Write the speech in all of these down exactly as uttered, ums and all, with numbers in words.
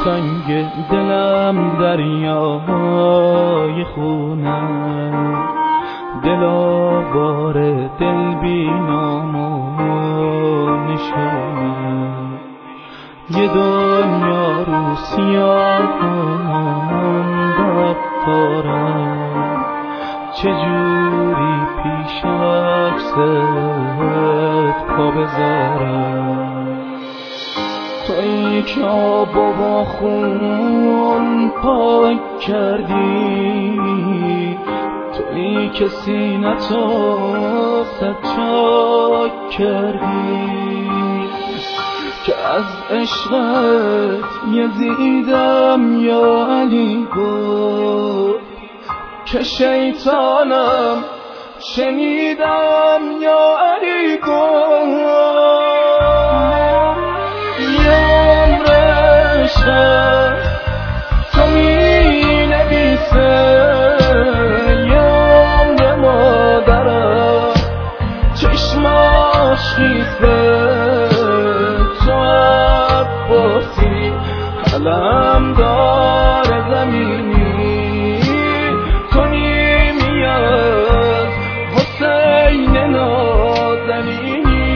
سنگ دلم دریای خونم، دلا بار دل بی نام و نشانم. یه دنیا رو سیاهم داد دارم، چجوری پیش عکست پا بذارم. تویی که آب و خون پاک کردی، تویی که سینه‌تو سجاد کردی، که از عشقت یزیدم یا علی گفت، که شیطانم شنیدم یا علی گفت. تو می نویسه یام مادرم، چشماش خیسه، تو عباسی علم دار زمینی، تو نیمی از حسین نازنینی.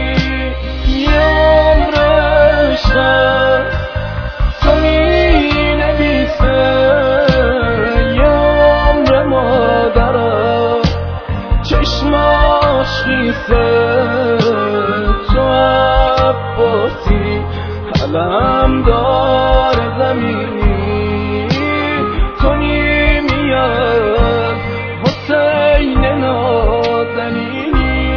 یام رشتم تو می نویسه یام مادرم، چشماش خیسه، تو عباسی علم دار زمینی، تو نیمی از حسین نازنینی.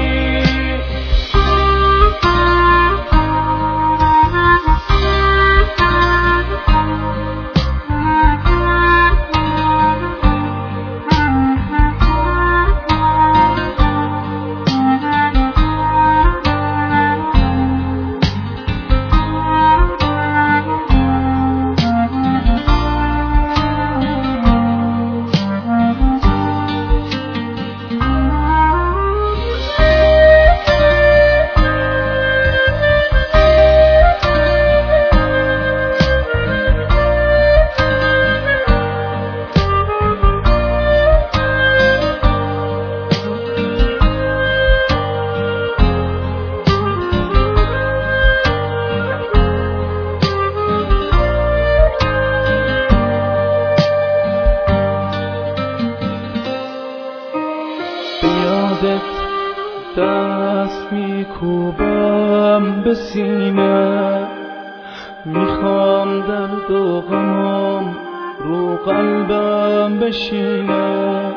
دست میکوبم به سینه، میخوام درد و غمم رو قلبم بشینه.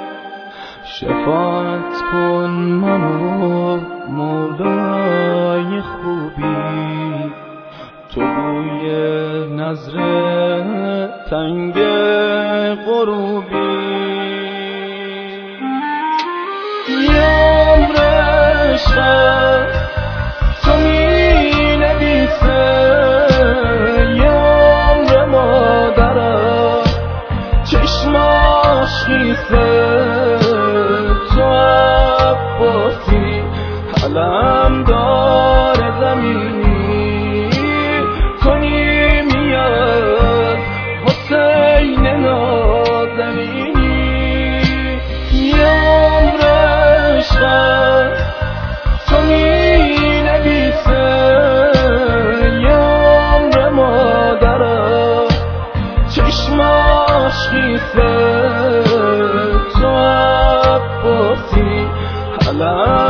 شفاعت کن منو مولای خوبی، تو بوی نظر تنگ غروبی. تو می نویسه یام مادرم، چشماش خیسه، تو عباسی علم دار زمینی، تو نیمی از حسین نازنینی. یام رشتم تو می نویسه یام مادرم، چشماش خیسه، تو عباسی علم